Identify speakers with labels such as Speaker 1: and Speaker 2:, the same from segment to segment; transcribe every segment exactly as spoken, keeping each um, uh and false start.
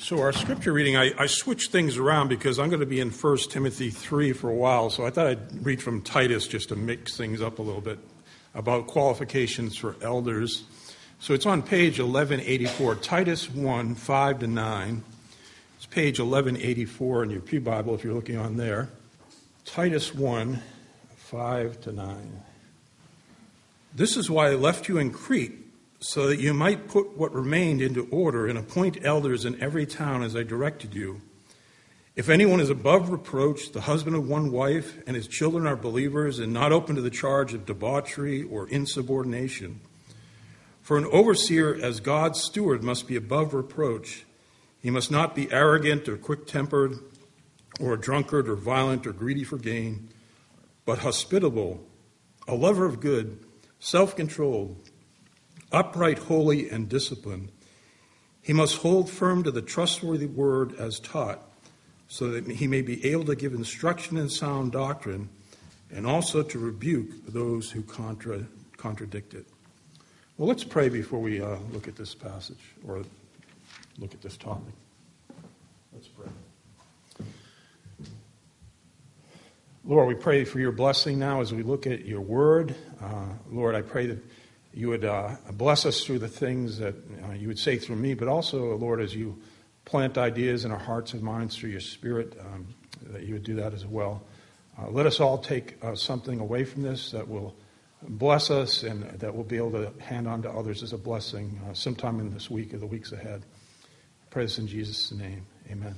Speaker 1: So our scripture reading, I, I switched things around because I'm going to be in First Timothy three for a while, so I thought I'd read from Titus just to mix things up a little bit about qualifications for elders. So it's on page eleven eighty-four, Titus one, five to nine. It's page eleven eighty-four in your Pew Bible if you're looking on there. Titus one, five to nine. This is why I left you in Crete, so that you might put what remained into order and appoint elders in every town as I directed you. If anyone is above reproach, the husband of one wife, and his children are believers and not open to the charge of debauchery or insubordination. For an overseer as God's steward must be above reproach. He must not be arrogant or quick-tempered or a drunkard or violent or greedy for gain, but hospitable, a lover of good, self-controlled, upright, holy, and disciplined. He must hold firm to the trustworthy word as taught, so that he may be able to give instruction in sound doctrine and also to rebuke those who contra- contradict it. Well, let's pray before we uh, look at this passage or look at this topic. Let's pray. Lord, we pray for your blessing now as we look at your word. Uh, Lord, I pray that you would uh, bless us through the things that uh, you would say through me, but also, Lord, as you plant ideas in our hearts and minds through your Spirit, um, that you would do that as well. Uh, let us all take uh, something away from this that will bless us and that we'll be able to hand on to others as a blessing uh, sometime in this week or the weeks ahead. I pray this in Jesus' name. Amen.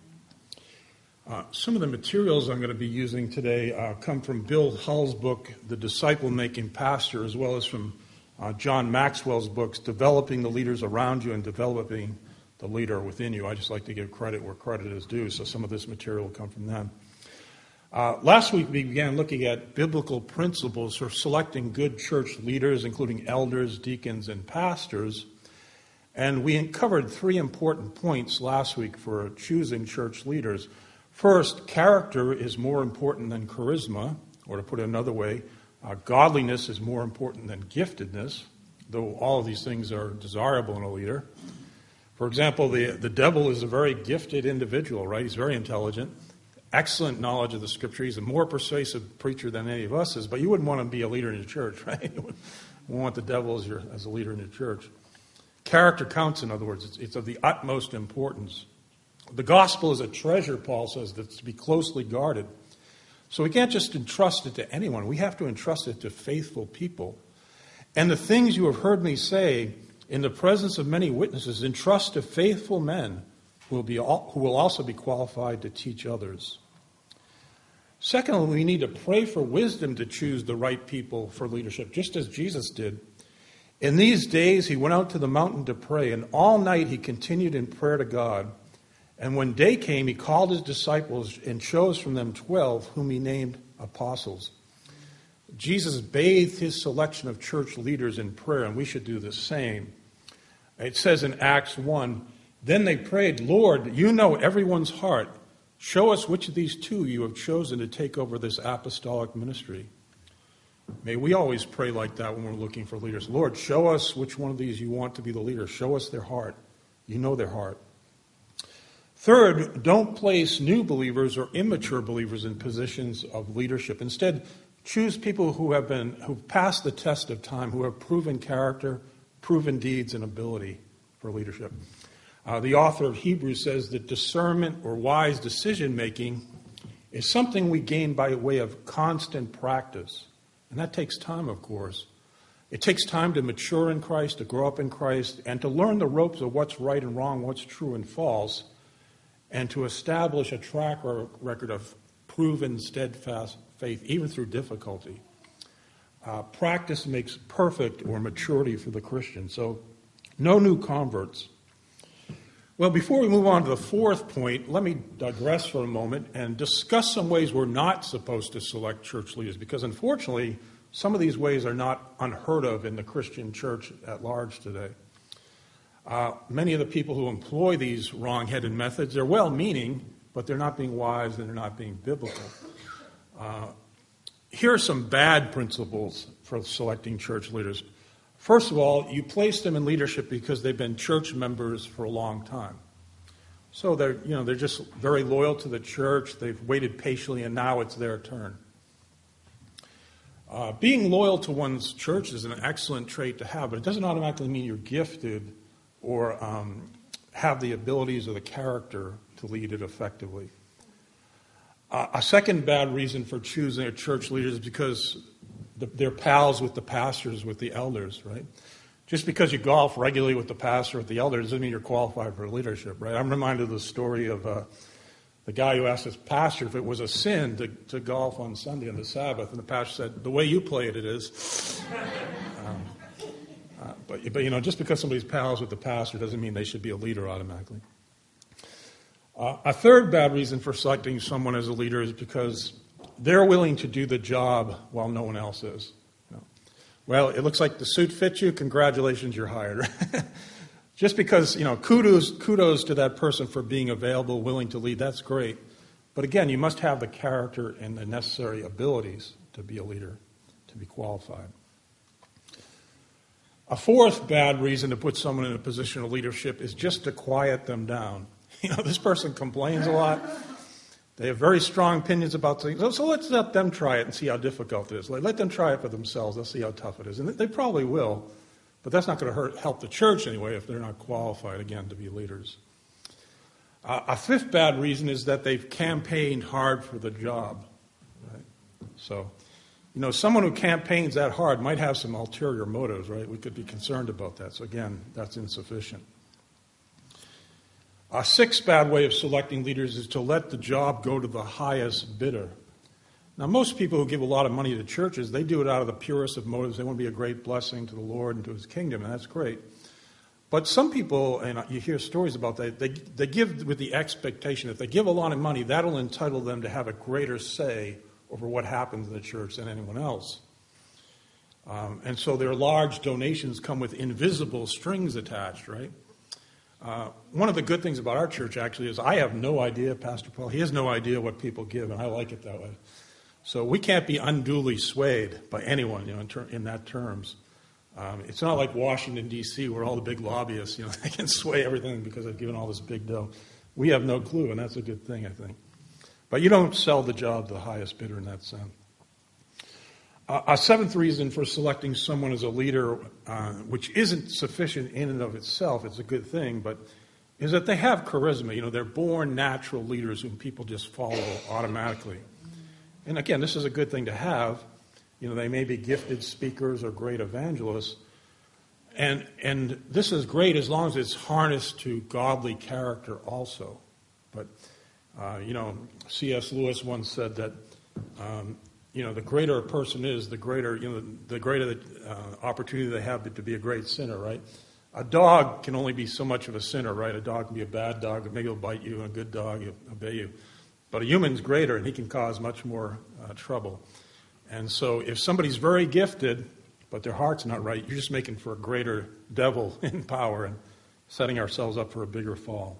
Speaker 1: Uh, some of the materials I'm going to be using today uh, come from Bill Hull's book, The Disciple-Making Pastor, as well as from Uh, John Maxwell's books, Developing the Leaders Around You and Developing the Leader Within You. I just like to give credit where credit is due, so some of this material will come from them. Uh, last week we began looking at biblical principles for selecting good church leaders, including elders, deacons, and pastors. And we covered three important points last week for choosing church leaders. First, character is more important than charisma, or to put it another way, Uh, godliness is more important than giftedness, though all of these things are desirable in a leader. For example, the, the devil is a very gifted individual, right? He's very intelligent, excellent knowledge of the Scripture. He's a more persuasive preacher than any of us is, but you wouldn't want to be a leader in your church, right? You wouldn't want the devil as, your, as a leader in your church. Character counts, in other words. It's, it's of the utmost importance. The gospel is a treasure, Paul says, that's to be closely guarded. So we can't just entrust it to anyone. We have to entrust it to faithful people. And the things you have heard me say in the presence of many witnesses, entrust to faithful men who will, be, who will also be qualified to teach others. Secondly, we need to pray for wisdom to choose the right people for leadership, just as Jesus did. In these days, he went out to the mountain to pray, and all night he continued in prayer to God. And when day came, he called his disciples and chose from them twelve, whom he named apostles. Jesus bathed his selection of church leaders in prayer, and we should do the same. It says in Acts one, then they prayed, Lord, you know everyone's heart. Show us which of these two you have chosen to take over this apostolic ministry. May we always pray like that when we're looking for leaders. Lord, show us which one of these you want to be the leader. Show us their heart. You know their heart. Third, don't place new believers or immature believers in positions of leadership. Instead, choose people who have been who've passed the test of time, who have proven character, proven deeds, and ability for leadership. Uh, the author of Hebrews says that discernment or wise decision-making is something we gain by way of constant practice. And that takes time, of course. It takes time to mature in Christ, to grow up in Christ, and to learn the ropes of what's right and wrong, what's true and false, and to establish a track record of proven, steadfast faith, even through difficulty. Uh, practice makes perfect or maturity for the Christian. So, no new converts. Well, before we move on to the fourth point, let me digress for a moment and discuss some ways we're not supposed to select church leaders, because unfortunately, some of these ways are not unheard of in the Christian church at large today. Uh, many of the people who employ these wrong-headed methods, they're well-meaning, but they're not being wise and they're not being biblical. Uh, here are some bad principles for selecting church leaders. First of all, you place them in leadership because they've been church members for a long time. So they're, you know, they're just very loyal to the church. They've waited patiently, and now it's their turn. Uh, being loyal to one's church is an excellent trait to have, but it doesn't automatically mean you're gifted or um, have the abilities or the character to lead it effectively. Uh, a second bad reason for choosing a church leader is because the, they're pals with the pastors, with the elders, right? Just because you golf regularly with the pastor or with the elders doesn't mean you're qualified for leadership, right? I'm reminded of the story of uh, the guy who asked his pastor if it was a sin to, to golf on Sunday on the Sabbath, and the pastor said, "The way you play it, it is." um, uh, but, but, you know, just because somebody's pals with the pastor doesn't mean they should be a leader automatically. Uh, a third bad reason for selecting someone as a leader is because they're willing to do the job while no one else is. Well, it looks like the suit fits you. Congratulations, you're hired. Just because, you know, kudos, kudos to that person for being available, willing to lead, that's great. But again, you must have the character and the necessary abilities to be a leader, to be qualified. A fourth bad reason to put someone in a position of leadership is just to quiet them down. You know, this person complains a lot. They have very strong opinions about things. So, so let's let them try it and see how difficult it is. Let, let them try it for themselves. They'll see how tough it is. And they probably will. But that's not going to hurt, help the church anyway if they're not qualified, again, to be leaders. Uh, a fifth bad reason is that they've campaigned hard for the job. Right? So, you know, someone who campaigns that hard might have some ulterior motives, right? We could be concerned about that. So, again, that's insufficient. A sixth bad way of selecting leaders is to let the job go to the highest bidder. Now, most people who give a lot of money to churches, they do it out of the purest of motives. They want to be a great blessing to the Lord and to His kingdom, and that's great. But some people, and you hear stories about that, they, they give with the expectation that if they give a lot of money, that'll entitle them to have a greater say over what happens in the church than anyone else. Um, and so their large donations come with invisible strings attached, right? Uh, one of the good things about our church, actually, is I have no idea, Pastor Paul, he has no idea what people give, and I like it that way. So we can't be unduly swayed by anyone, you know, in, ter- in that terms. Um, it's not like Washington, D C, where all the big lobbyists, you know, they can sway everything because they've given all this big dough. We have no clue, and that's a good thing, I think. But you don't sell the job to the highest bidder in that sense. Uh, a seventh reason for selecting someone as a leader, uh, which isn't sufficient in and of itself, it's a good thing, but is that they have charisma. You know, they're born natural leaders whom people just follow automatically. And again, this is a good thing to have. You know, they may be gifted speakers or great evangelists. And and this is great as long as it's harnessed to godly character also. But, uh, you know, C S Lewis once said that, um, you know, the greater a person is, the greater, you know, the greater the uh, opportunity they have to be a great sinner, right? A dog can only be so much of a sinner, right? A dog can be a bad dog, maybe it'll bite you, and a good dog will obey you. But a human's greater, and he can cause much more uh, trouble. And so if somebody's very gifted, but their heart's not right, you're just making for a greater devil in power and setting ourselves up for a bigger fall.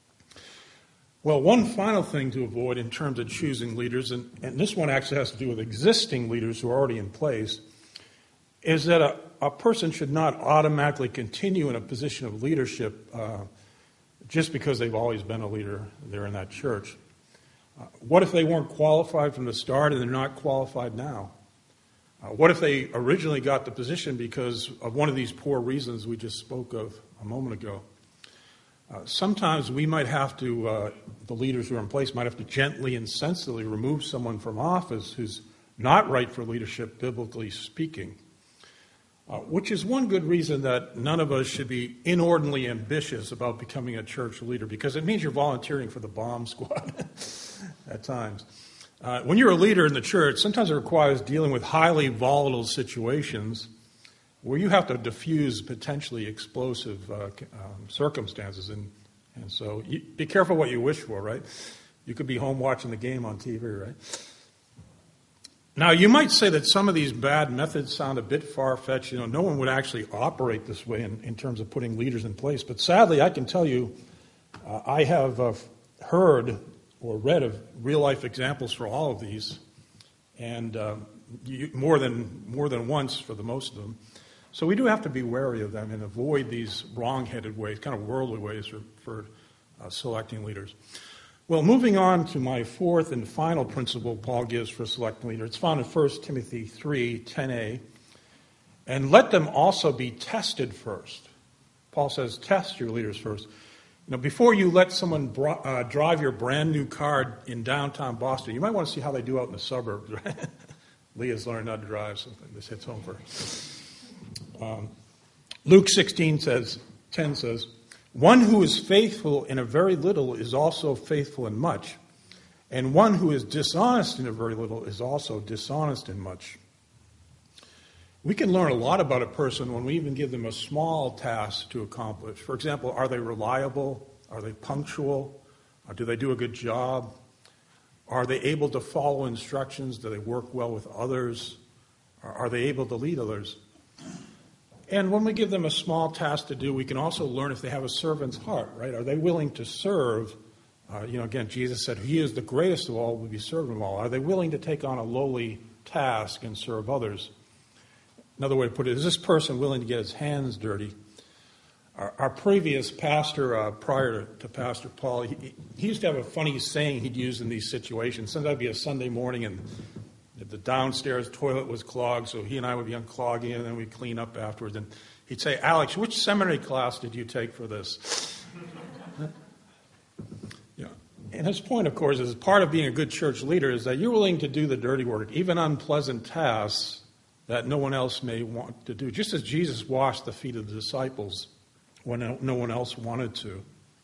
Speaker 1: Well, one final thing to avoid in terms of choosing leaders, and, and this one actually has to do with existing leaders who are already in place, is that a, a person should not automatically continue in a position of leadership uh, just because they've always been a leader there in that church. Uh, what if they weren't qualified from the start and they're not qualified now? Uh, what if they originally got the position because of one of these poor reasons we just spoke of a moment ago? Uh, sometimes we might have to, uh, the leaders who are in place might have to gently and sensitively remove someone from office who's not right for leadership, biblically speaking. Uh, which is one good reason that none of us should be inordinately ambitious about becoming a church leader, because it means you're volunteering for the bomb squad at times. Uh, when you're a leader in the church, sometimes it requires dealing with highly volatile situations where you have to diffuse potentially explosive uh, um, circumstances. And, and so you, be careful what you wish for, right? You could be home watching the game on T V, right? Now, you might say that some of these bad methods sound a bit far-fetched. You know, no one would actually operate this way in, in terms of putting leaders in place. But sadly, I can tell you, uh, I have uh, heard or read of real-life examples for all of these, and uh, you, more than more than once for the most of them. So we do have to be wary of them and avoid these wrong-headed ways, kind of worldly ways for, for uh, selecting leaders. Well, moving on to my fourth and final principle Paul gives for selecting leaders. It's found in First Timothy three ten a. And let them also be tested first. Paul says, test your leaders first. You know, before you let someone bro- uh, drive your brand new car in downtown Boston, you might want to see how they do out in the suburbs. Right? Leah's learned how to drive, so this hits home for her. Um, Luke sixteen says, ten says, one who is faithful in a very little is also faithful in much, and one who is dishonest in a very little is also dishonest in much. We can learn a lot about a person when we even give them a small task to accomplish. For example, are they reliable? Are they punctual? Or do they do a good job? Are they able to follow instructions? Do they work well with others? Or are they able to lead others? And when we give them a small task to do, we can also learn if they have a servant's heart, right? Are they willing to serve? Uh, you know, again, Jesus said, he is the greatest of all, will be served of all. Are they willing to take on a lowly task and serve others? Another way to put it, is this person willing to get his hands dirty? Our, our previous pastor, uh, prior to, to Pastor Paul, he, he used to have a funny saying he'd use in these situations. Sometimes it'd be a Sunday morning and the downstairs toilet was clogged, so he and I would be unclogging it, and then we'd clean up afterwards. And he'd say, Alex, which seminary class did you take for this? You know, and his point, of course, is part of being a good church leader is that you're willing to do the dirty work, even unpleasant tasks that no one else may want to do. Just as Jesus washed the feet of the disciples when no one else wanted to.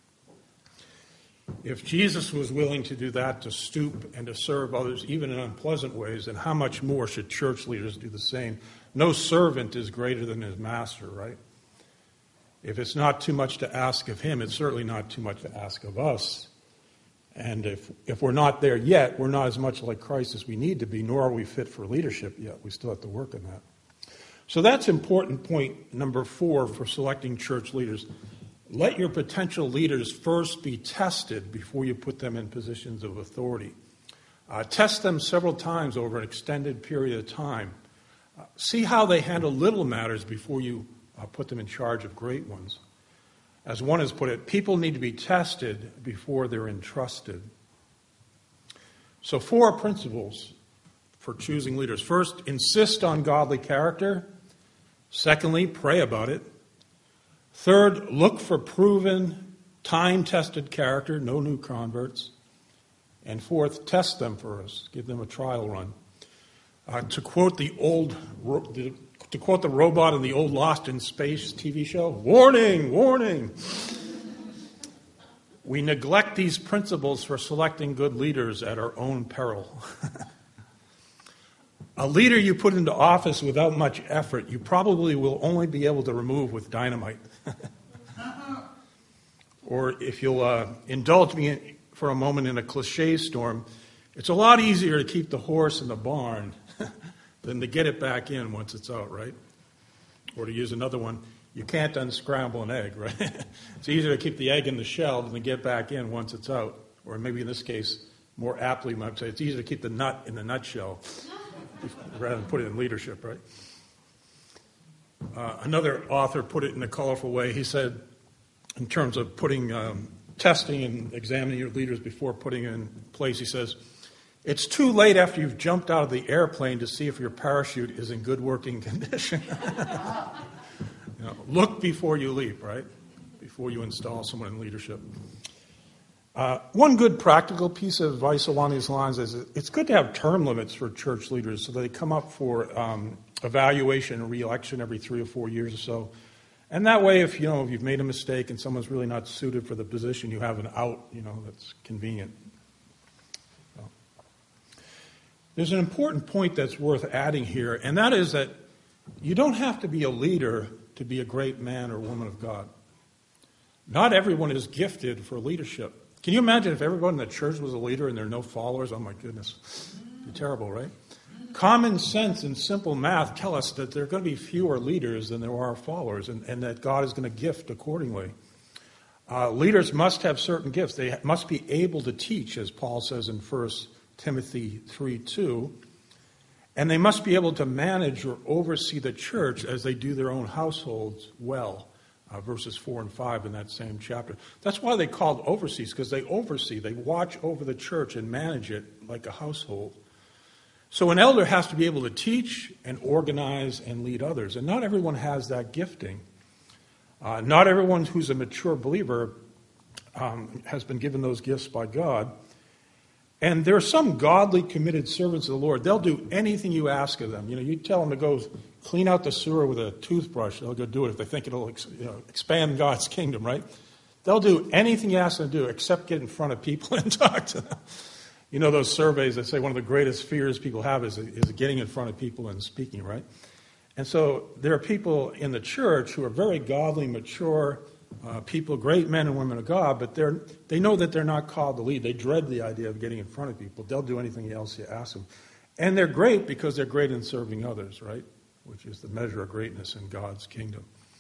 Speaker 1: If Jesus was willing to do that, to stoop and to serve others, even in unpleasant ways, then how much more should church leaders do the same? No servant is greater than his master, right? If it's not too much to ask of him, it's certainly not too much to ask of us. And if, if we're not there yet, we're not as much like Christ as we need to be, nor are we fit for leadership yet. We still have to work on that. So that's important point number four for selecting church leaders. Let your potential leaders first be tested before you put them in positions of authority. Uh, test them several times over an extended period of time. Uh, see how they handle little matters before you uh, put them in charge of great ones. As one has put it, people need to be tested before they're entrusted. So four principles for choosing leaders. First, insist on godly character. Secondly, pray about it. Third, look for proven, time-tested character, no new converts. And fourth, test them first. Give them a trial run. Uh, to quote the old, to quote the robot in the old Lost in Space T V show, warning, warning. We neglect these principles for selecting good leaders at our own peril. A leader you put into office without much effort, you probably will only be able to remove with dynamite. Or if you'll uh, indulge me in, for a moment in a cliche storm, it's a lot easier to keep the horse in the barn than to get it back in once it's out, right? Or to use another one, you can't unscramble an egg, right? It's easier to keep the egg in the shell than to get back in once it's out. Or maybe in this case, more aptly, you might say, it's easier to keep the nut in the nutshell rather than put it in leadership, right? Uh, another author put it in a colorful way. He said, in terms of putting, um, testing and examining your leaders before putting in place, he says, it's too late after you've jumped out of the airplane to see if your parachute is in good working condition. You know, look before you leap, right? Before you install someone in leadership. Uh, one good practical piece of advice along these lines is it's good to have term limits for church leaders so that they come up for um, evaluation and re-election every three or four years or so. And that way, if you know if you've made a mistake and someone's really not suited for the position, you have an out, you know, that's convenient. So. There's an important point that's worth adding here, and that is that you don't have to be a leader to be a great man or woman of God. Not everyone is gifted for leadership. Can you imagine if everyone in the church was a leader and there are no followers? Oh my goodness. It'd be terrible, right? Common sense and simple math tell us that there are going to be fewer leaders than there are followers, and, and that God is going to gift accordingly. Uh, leaders must have certain gifts. They must be able to teach, as Paul says in First Timothy three two. And they must be able to manage or oversee the church as they do their own households well. uh, verses four and five in that same chapter. That's why they called overseers, because they oversee, they watch over the church and manage it like a household. So an elder has to be able to teach and organize and lead others, and not everyone has that gifting. Uh, not everyone who's a mature believer um, has been given those gifts by God. And there are some godly, committed servants of the Lord. They'll do anything you ask of them. You know, you tell them to go clean out the sewer with a toothbrush, they'll go do it if they think it'll you know, expand God's kingdom, right? They'll do anything you ask them to do except get in front of people and talk to them. You know those surveys that say one of the greatest fears people have is, is getting in front of people and speaking, right? And so there are people in the church who are very godly, mature uh, people, great men and women of God, but they're, they know that they're not called to lead. They dread the idea of getting in front of people. They'll do anything else you ask them. And they're great because they're great in serving others, right? Which is the measure of greatness in God's kingdom.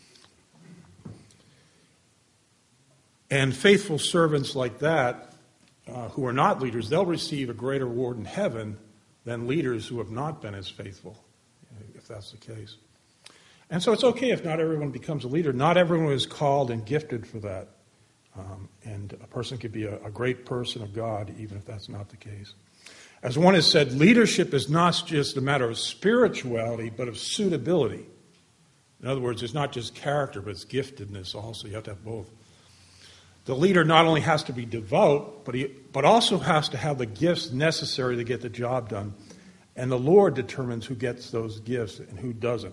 Speaker 1: And faithful servants like that, uh, who are not leaders, they'll receive a greater reward in heaven than leaders who have not been as faithful, if that's the case. And so it's okay if not everyone becomes a leader. Not everyone is called and gifted for that. Um, and a person could be a, a great person of God, even if that's not the case. As one has said, leadership is not just a matter of spirituality, but of suitability. In other words, it's not just character, but it's giftedness also. You have to have both. The leader not only has to be devout, but he, but also has to have the gifts necessary to get the job done. And the Lord determines who gets those gifts and who doesn't.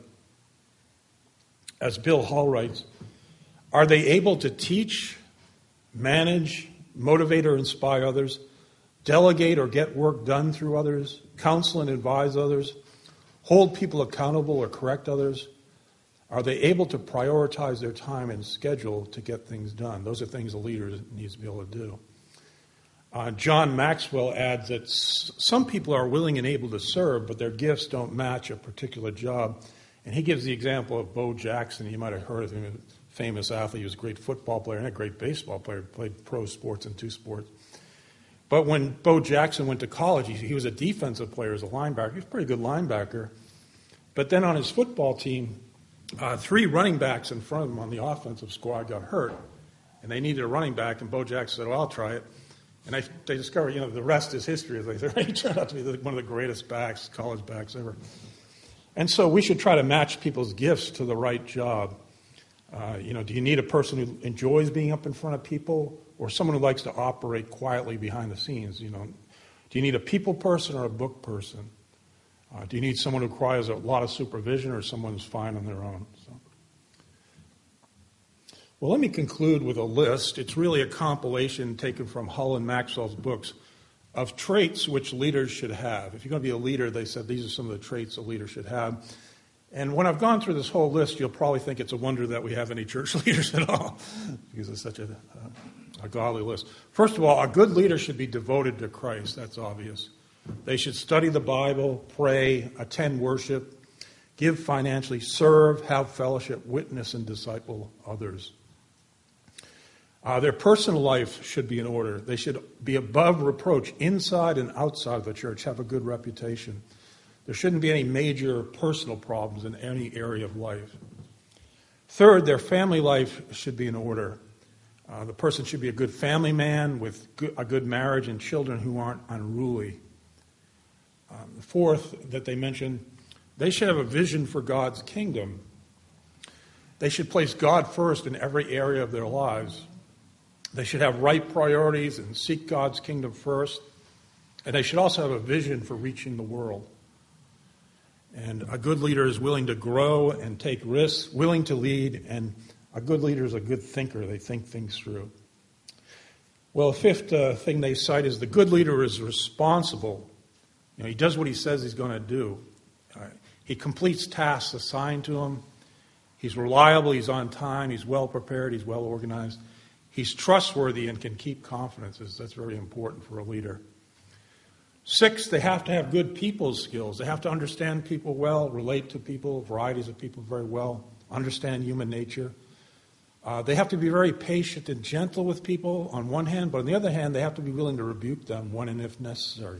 Speaker 1: As Bill Hall writes, are they able to teach, manage, motivate or inspire others, delegate or get work done through others, counsel and advise others, hold people accountable or correct others? Are they able to prioritize their time and schedule to get things done? Those are things a leader needs to be able to do. Uh, John Maxwell adds that s- some people are willing and able to serve, but their gifts don't match a particular job. And he gives the example of Bo Jackson. You might have heard of him, a famous athlete. He was a great football player and a great baseball player. He played pro sports and two sports. But when Bo Jackson went to college, he, he was a defensive player as a linebacker. He was a pretty good linebacker. But then on his football team, uh, three running backs in front of him on the offensive squad got hurt. And they needed a running back, and Bo Jackson said, well, I'll try it. And they, they discovered, you know, the rest is history, as they say. He turned out to be the, one of the greatest backs, college backs ever. And so we should try to match people's gifts to the right job. Uh, you know, do you need a person who enjoys being up in front of people, or someone who likes to operate quietly behind the scenes? You know, do you need a people person or a book person? Uh, do you need someone who requires a lot of supervision, or someone who's fine on their own? So. Well, let me conclude with a list. It's really a compilation taken from Hull and Maxwell's books of traits which leaders should have. If you're going to be a leader, they said these are some of the traits a leader should have. And when I've gone through this whole list, you'll probably think it's a wonder that we have any church leaders at all, because it's such a, a, a godly list. First of all, a good leader should be devoted to Christ. That's obvious. They should study the Bible, pray, attend worship, give financially, serve, have fellowship, witness, and disciple others. Uh, their personal life should be in order. They should be above reproach inside and outside of the church, have a good reputation. There shouldn't be any major personal problems in any area of life. Third, their family life should be in order. Uh, the person should be a good family man with good, a good marriage and children who aren't unruly. Um, fourth, that they mentioned, they should have a vision for God's kingdom. They should place God first in every area of their lives. They should have right priorities and seek God's kingdom first. And they should also have a vision for reaching the world. And a good leader is willing to grow and take risks, willing to lead, and a good leader is a good thinker. They think things through. Well, the fifth uh, thing they cite is the good leader is responsible. You know, he does what he says he's going to do. Uh, he completes tasks assigned to him. He's reliable, he's on time, he's well prepared, he's well organized. He's trustworthy and can keep confidences. That's very important for a leader. Six, they have to have good people skills. They have to understand people well, relate to people, varieties of people very well, understand human nature. Uh, they have to be very patient and gentle with people on one hand, but on the other hand, they have to be willing to rebuke them when and if necessary.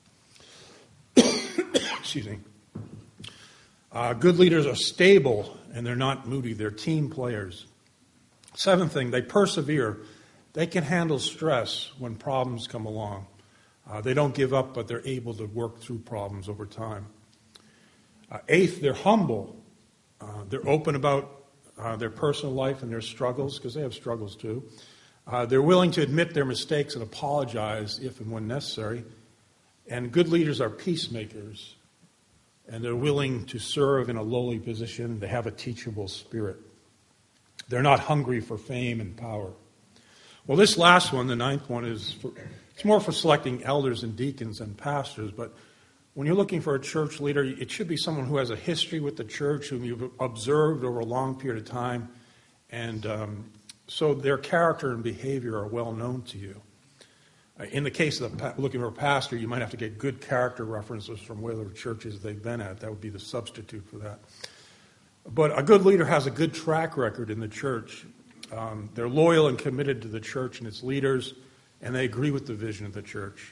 Speaker 1: Excuse me. Uh, good leaders are stable and they're not moody. They're team players. Seventh thing, they persevere. They can handle stress when problems come along. Uh, they don't give up, but they're able to work through problems over time. Uh, eighth, they're humble. Uh, they're open about uh, their personal life and their struggles, because they have struggles too. Uh, they're willing to admit their mistakes and apologize if and when necessary. And good leaders are peacemakers, and they're willing to serve in a lowly position. They have a teachable spirit. They're not hungry for fame and power. Well, this last one, the ninth one, is for, it's more for selecting elders and deacons and pastors, but when you're looking for a church leader, it should be someone who has a history with the church, whom you've observed over a long period of time, and um, so their character and behavior are well known to you. In the case of the, looking for a pastor, you might have to get good character references from whether churches they've been at. That would be the substitute for that. But a good leader has a good track record in the church. Um, they're loyal and committed to the church and its leaders, and they agree with the vision of the church.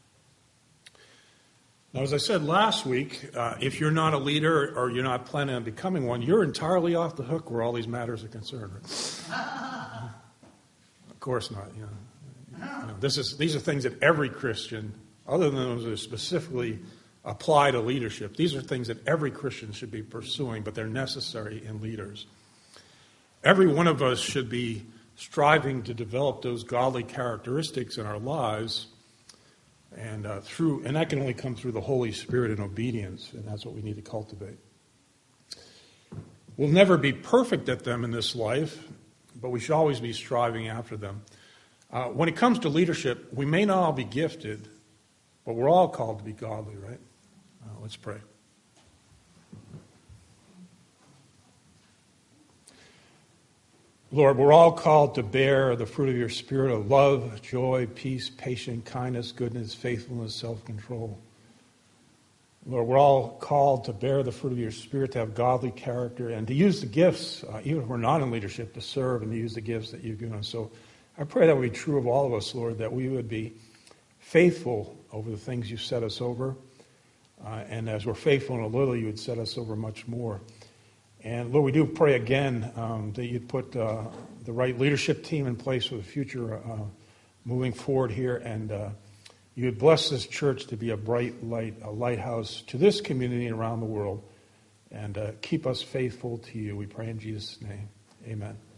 Speaker 1: Now, as I said last week, uh, if you're not a leader or you're not planning on becoming one, you're entirely off the hook where all these matters are concerned. Right? Of course not. You know. You know, this is these are things that every Christian, other than those that specifically apply to leadership, these are things that every Christian should be pursuing, but they're necessary in leaders. Every one of us should be striving to develop those godly characteristics in our lives. And uh, through, and that can only come through the Holy Spirit and obedience, and that's what we need to cultivate. We'll never be perfect at them in this life, but we should always be striving after them. Uh, when it comes to leadership, we may not all be gifted, but we're all called to be godly, right? Uh, let's pray. Lord, we're all called to bear the fruit of your Spirit of love, joy, peace, patience, kindness, goodness, faithfulness, self-control. Lord, we're all called to bear the fruit of your Spirit, to have godly character, and to use the gifts, uh, even if we're not in leadership, to serve and to use the gifts that you've given us. So I pray that would be true of all of us, Lord, that we would be faithful over the things you set us over. Uh, and as we're faithful in a little, you would set us over much more. And Lord, we do pray again um, that you'd put uh, the right leadership team in place for the future uh, moving forward here. And uh, you would bless this church to be a bright light, a lighthouse to this community around the world. And uh, keep us faithful to you. We pray in Jesus' name. Amen.